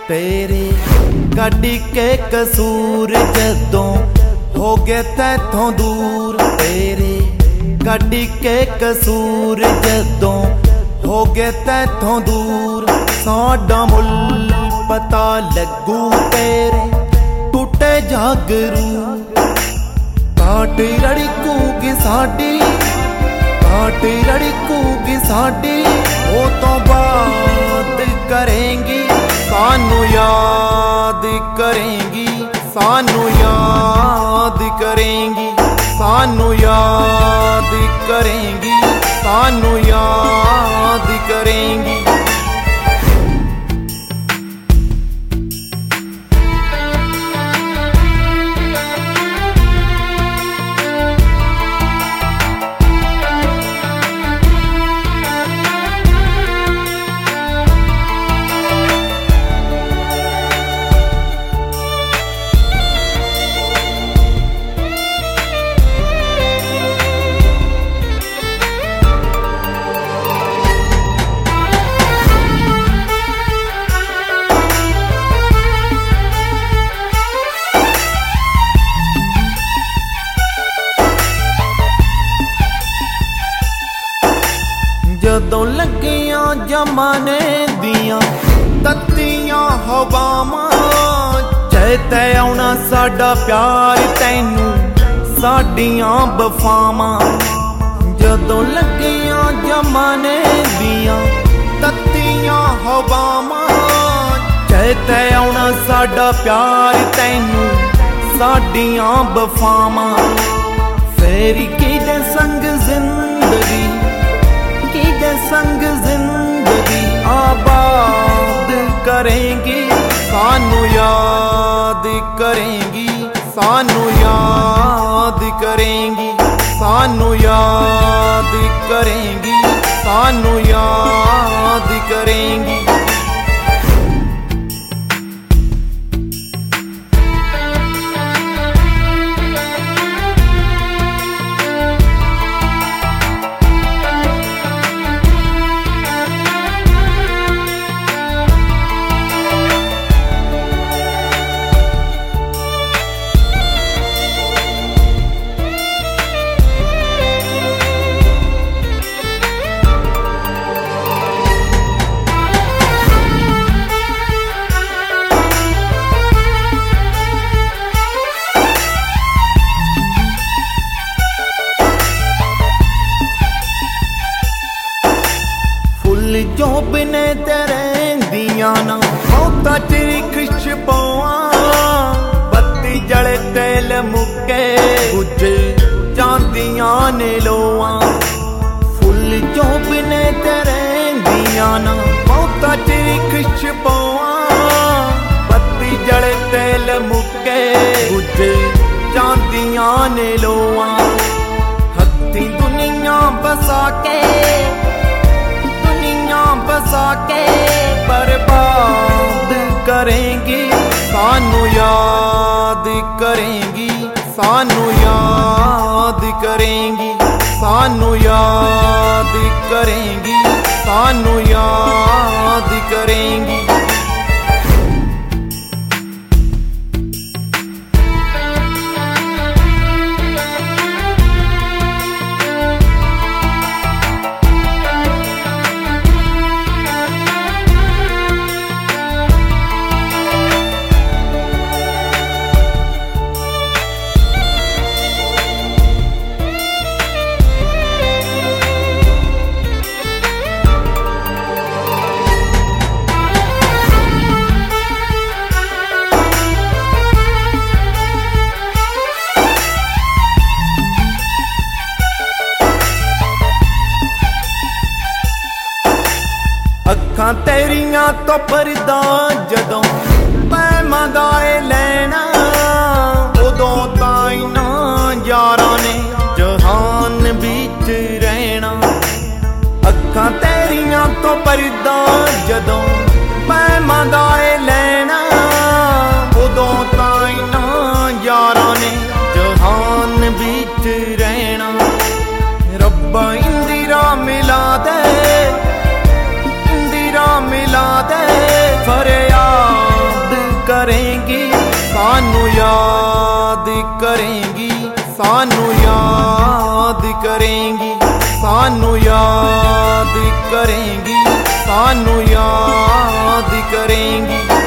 तेरे कड्डी के कसूर जदों हो गए तैथों दूर। तेरे कड्डी के कसूर जदों हो गए तैथों दूर। साडा मुल पता लगू तेरे टूटे जागरू। काट रड़कूगी साडी, काट रड़कूगी साडी, वो तो बात करेंगी सानू याद करेंगी, सानू याद करेंगी, सानू याद करेंगी, सानू याद करेंगी। जदों लगियां जमाने दियां तत्तियां हवावां, चेते आउणा साडा प्यार तैनू साडियां वफावां। जदों लगियां जमाने दियां तत्तियां हवावां, चेते आउणा साडा प्यार तैनू साडियां वफावां। फेरी किदे संग जिंदगी, किदे संग जिंदगी आबाद करेंगी। सानू याद करेंगी, सानू याद करेंगी, सानू याद करेंगी, सानू याद करेंगी। जो बिने तेरे दियां ना मौता चिरी खुशबुआ, बत्ती जले तेल मुके बुझे चांदियां ने लोआ। फुल जो बिने तेरे दियां ना मौता चिरी खुशबुआ, बत्ती जले तेल मुके बुझे चांदियां ने लोआ। हत्थी दुनिया बसा के, बसा के बर्बाद करेंगी। सानू याद करेंगी, सानू याद करेंगी, सानू याद करेंगी, सानू याद करेंगी। अखां तेरियां तो परदा जदों पैमां दा लैना, उदों ताईं ना यारां ने जहान बिच रहना। अखां तेरियां तो परदा जदों पैमां दा लैना, उदों ताईं ना यारां ने जहान बिच रहना। रब्बा इंदिरा मिला दे, इंदिरा मिला दे, फरियाद करेंगी, सानू याद करेंगी, सानू याद करेंगी, सानू याद करेंगी।